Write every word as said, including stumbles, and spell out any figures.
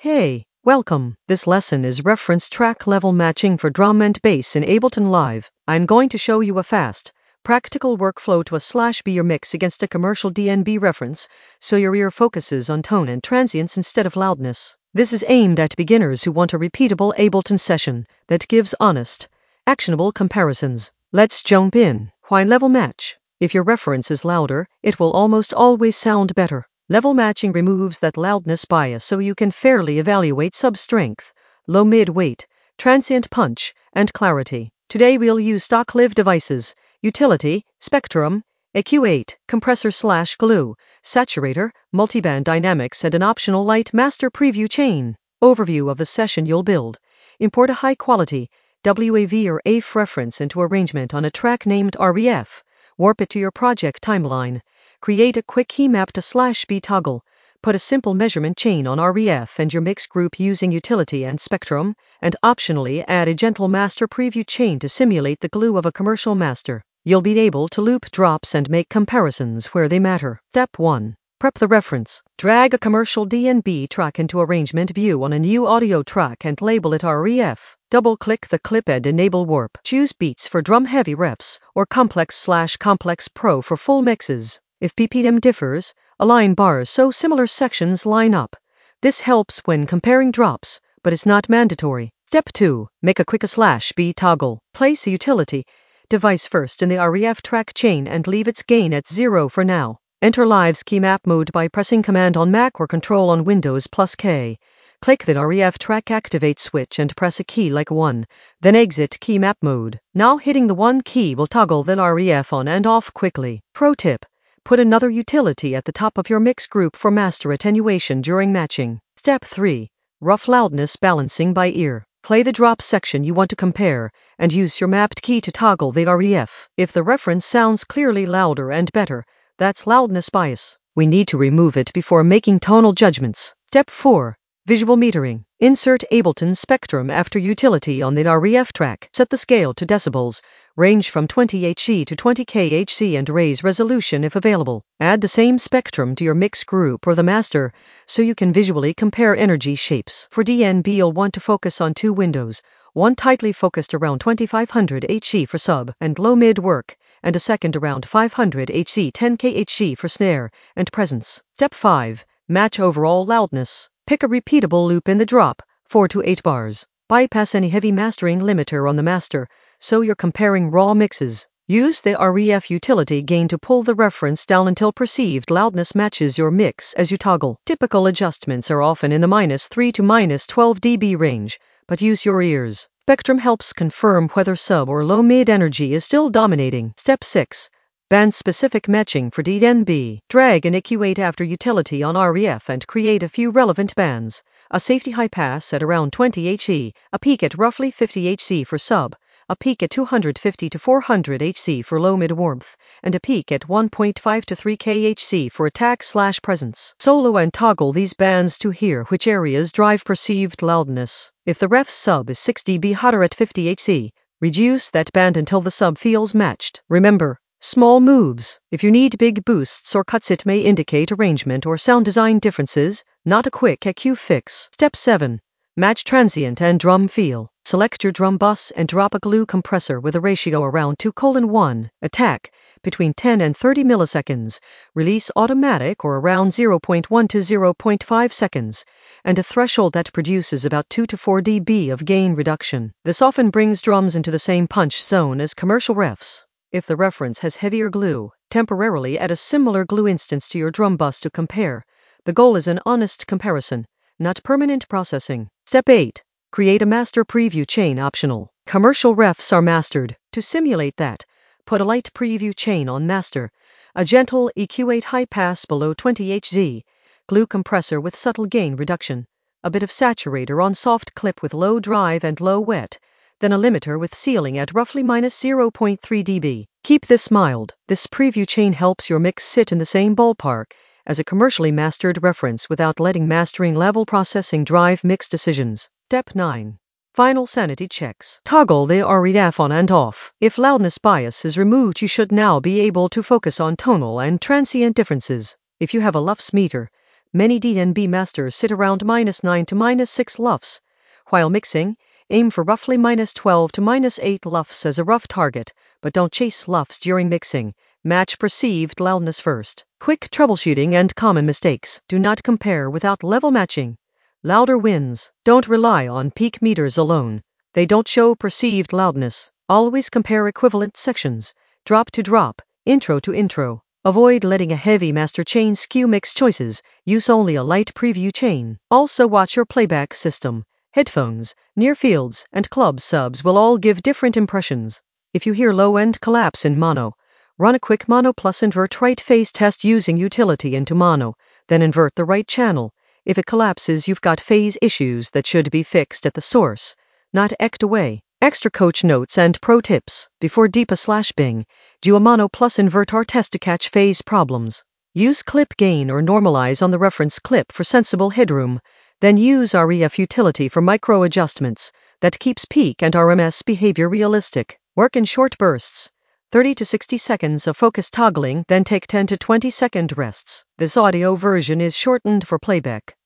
Hey, welcome. This lesson is reference track level matching for drum and bass in Ableton Live. I'm going to show you a fast, practical workflow to a slash B your mix against a commercial D N B reference, so your ear focuses on tone and transience instead of loudness. This is aimed at beginners who want a repeatable Ableton session that gives honest, actionable comparisons. Let's jump in. Why level match? If your reference is louder, it will almost always sound better. Level matching removes that loudness bias so you can fairly evaluate sub-strength, low mid-weight, transient punch, and clarity. Today we'll use stock Live devices, utility, Spectrum, E Q eight, compressor slash glue, saturator, multiband dynamics and an optional light master preview chain. Overview of the session you'll build. Import a high-quality W A V or A F reference into arrangement on a track named R E F. Warp it to your project timeline. Create a quick key map to slash B toggle. Put a simple measurement chain on R E F and your mix group using utility and Spectrum, and optionally add a gentle master preview chain to simulate the glue of a commercial master. You'll be able to loop drops and make comparisons where they matter. Step one. Prep the reference. Drag a commercial D N B track into arrangement view on a new audio track and label it R E F. Double-click the clip and enable warp. Choose beats for drum-heavy reps or complex slash complex pro for full mixes. If B P M differs, align bars so similar sections line up. This helps when comparing drops, but it's not mandatory. Step two. Make a quick a slash B toggle. Place a utility device first in the R E F track chain and leave its gain at zero for now. Enter Live's key map mode by pressing Command on Mac or Control on Windows plus K. Click the R E F track activate switch and press a key like one, then exit key map mode. Now hitting the one key will toggle the R E F on and off quickly. Pro tip. Put another utility at the top of your mix group for master attenuation during matching. Step three. Rough loudness balancing by ear. Play the drop section you want to compare, and use your mapped key to toggle the R E F. If the reference sounds clearly louder and better, that's loudness bias. We need to remove it before making tonal judgments. Step four. Visual metering. Insert Ableton Spectrum after utility on the R E F track. Set the scale to decibels, range from twenty hertz to twenty kilohertz and raise resolution if available. Add the same spectrum to your mix group or the master so you can visually compare energy shapes. For D N B you'll want to focus on two windows, one tightly focused around twenty-five hundred hertz for sub and low mid work, and a second around five hundred hertz ten kilohertz for snare and presence. Step five. Match overall loudness. Pick a repeatable loop in the drop, four to eight bars. Bypass any heavy mastering limiter on the master, so you're comparing raw mixes. Use the R E F utility gain to pull the reference down until perceived loudness matches your mix as you toggle. Typical adjustments are often in the minus three to minus twelve decibels range, but use your ears. Spectrum helps confirm whether sub or low mid energy is still dominating. Step six. Band-specific matching for D N B. Drag an E Q eight after utility on R E F and create a few relevant bands. A safety high pass at around twenty hertz, a peak at roughly fifty hertz for sub, a peak at two hundred fifty to four hundred hertz for low mid warmth, and a peak at one point five to three kilohertz for attack slash presence. Solo and toggle these bands to hear which areas drive perceived loudness. If the ref sub is six decibels hotter at fifty hertz, reduce that band until the sub feels matched. Remember, small moves. If you need big boosts or cuts, it may indicate arrangement or sound design differences, not a quick E Q fix. Step seven. Match transient and drum feel. Select your drum bus and drop a glue compressor with a ratio around two to one. Attack between ten and thirty milliseconds. Release automatic or around zero point one to zero point five seconds, and a threshold that produces about two to four decibels of gain reduction. This often brings drums into the same punch zone as commercial refs. If the reference has heavier glue, temporarily add a similar glue instance to your drum bus to compare. The goal is an honest comparison, not permanent processing. Step eight. Create a master preview chain optional. Commercial refs are mastered. To simulate that, put a light preview chain on master, a gentle E Q eight high pass below twenty hertz, glue compressor with subtle gain reduction, a bit of saturator on soft clip with low drive and low wet, then a limiter with ceiling at roughly minus zero point three decibels. Keep this mild. This preview chain helps your mix sit in the same ballpark as a commercially mastered reference without letting mastering level processing drive mix decisions. Step nine. Final sanity checks. Toggle the R E F on and off. If loudness bias is removed, you should now be able to focus on tonal and transient differences. If you have a L U F S meter, Many D N B masters sit around minus nine to minus six lufs. While mixing, aim for roughly minus twelve to minus eight lufs as a rough target, but don't chase lufs during mixing. Match perceived loudness first. Quick troubleshooting and common mistakes. Do not compare without level matching. Louder wins. Don't rely on peak meters alone. They don't show perceived loudness. Always compare equivalent sections. Drop to drop, intro to intro. Avoid letting a heavy master chain skew mix choices. Use only a light preview chain. Also watch your playback system. Headphones, near fields, and club subs will all give different impressions. If you hear low-end collapse in mono, run a quick mono plus invert right phase test using utility into mono, then invert the right channel. If it collapses, you've got phase issues that should be fixed at the source, not eked away. Extra coach notes and pro tips. Before Deepa slash Bing, do a mono plus invert R test to catch phase problems. Use clip gain or normalize on the reference clip for sensible headroom. Then use R E F utility for micro adjustments that keeps peak and R M S behavior realistic. Work in short bursts. thirty to sixty seconds of focus toggling, then take ten to twenty second rests. This audio version is shortened for playback.